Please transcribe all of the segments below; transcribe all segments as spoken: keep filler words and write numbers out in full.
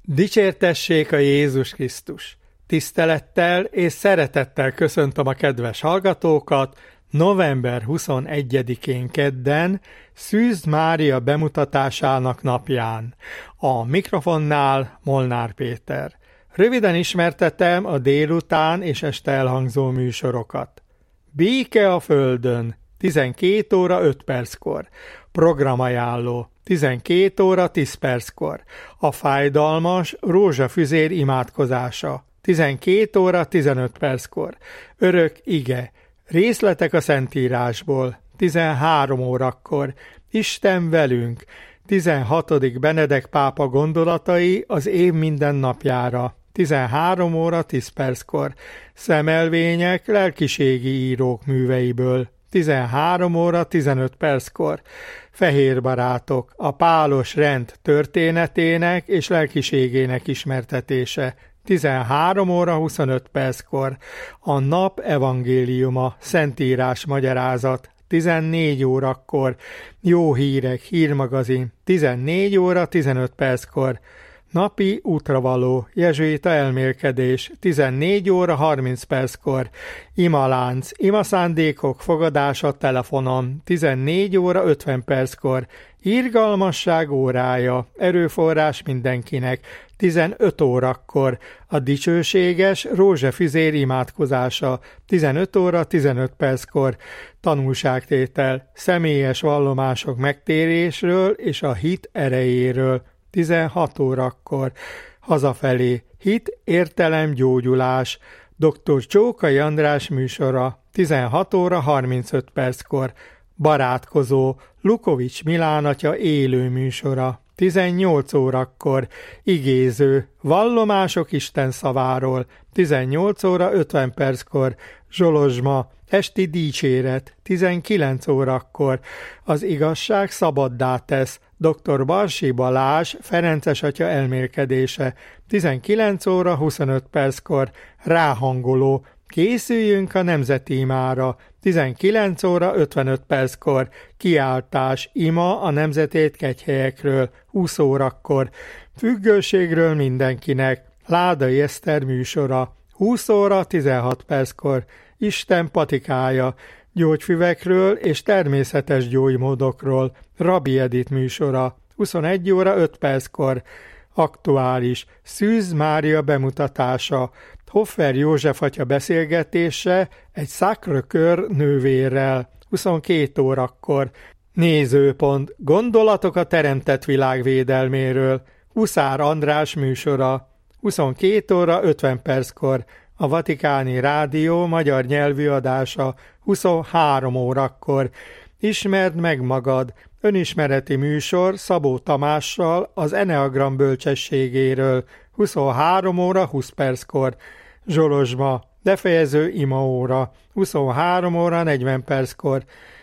Dicsértessék a Jézus Krisztus! Tisztelettel és szeretettel köszöntöm a kedves hallgatókat november huszonegyedikén kedden, Szűz Mária bemutatásának napján. A mikrofonnál Molnár Péter. Röviden ismertetem a délután és este elhangzó műsorokat. Béke a földön, tizenkét óra öt perckor. Programajánló, tizenkét óra tíz perckor. A fájdalmas rózsafüzér imádkozása, tizenkét óra tizenöt perckor. Örök ige, részletek a Szentírásból, tizenhárom órakor. Isten velünk, tizenhatodik Benedek pápa gondolatai az év minden napjára, tizenhárom óra tíz perckor. Szemelvények lelkiségi írók műveiből, tizenhárom óra tizenöt perckor. Fehér barátok, a pálos rend történetének és lelkiségének ismertetése, tizenhárom óra huszonöt perckor. A nap evangéliuma, Szentírás magyarázat, tizennégy órakor. Jó hírek, hírmagazin, tizennégy óra tizenöt perckor. Napi útravaló, jezsuita elmélkedés, tizennégy óra harminc perckor. Imalánc, imaszándékok fogadása telefonon, tizennégy óra ötven perckor. Irgalmasság órája, erőforrás mindenkinek, tizenöt órakor. A dicsőséges rózsafüzér imádkozása, tizenöt óra tizenöt perckor. Tanulságtétel, személyes vallomások megtérésről és a hit erejéről, tizenhat órakor. Hazafelé, hit, értelem, gyógyulás, doktor Csókai András műsora, tizenhat óra harmincöt perckor. Barátkozó, Lukovics Milán atya élő műsora, tizennyolc órakor. Igéző, vallomások Isten szaváról, tizennyolc óra ötven perckor. Zsolozsma, esti dicséret, tizenkilenc órakor. Az igazság szabaddá tesz, doktor Barsi Balázs Ferences atya elmélkedése, tizenkilenc óra huszonöt perckor. Ráhangoló, készüljünk a nemzeti imára, tizenkilenc óra ötvenöt perckor. Kiáltás, ima a nemzetét kegyhelyekről, húsz órakor. Függőségről mindenkinek, Ládai Eszter műsora, húsz óra tizenhat perckor. Isten patikája, gyógyfüvekről és természetes gyógymódokról, Rabbi Edith műsora, huszonegy óra öt perckor. Aktuális, Szűz Mária bemutatása, Hoffer József atya beszélgetése egy Sacré-Cœur nővérrel, huszonkét órakor. Nézőpont, gondolatok a teremtett világ védelméről, Huszár András műsora, huszonkét óra ötven perckor. A Vatikáni Rádió magyar nyelvű adása, huszonhárom órakor. Ismerd meg magad, önismereti műsor Szabó Tamással az Eneagram bölcsességéről, huszonhárom óra húsz perckor. Zsolozsma, befejező imaóra, huszonhárom óra negyven perckor.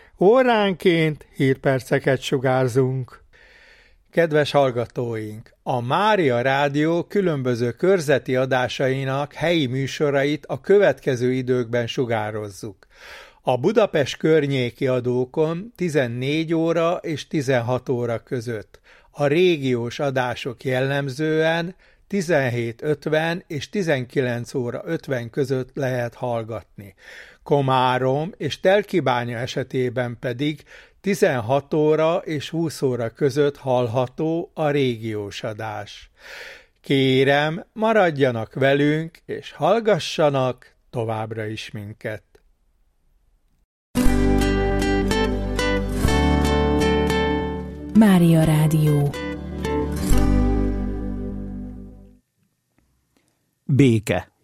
Óránként hírperceket sugárzunk. Kedves hallgatóink! A Mária Rádió különböző körzeti adásainak helyi műsorait a következő időkben sugározzuk. A Budapest környéki adókon tizennégy óra és tizenhat óra között. A régiós adások jellemzően tizenhét ötven és tizenkilenc óra ötven között lehet hallgatni. Komárom és Telkibánya esetében pedig tizenhat óra és húsz óra között hallható a régiós adás. Kérem, maradjanak velünk, és hallgassanak továbbra is minket. Mária Rádió. Béke.